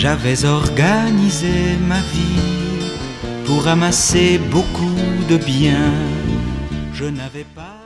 J'avais organisé ma vie pour amasser beaucoup de biens. Je n'avais pas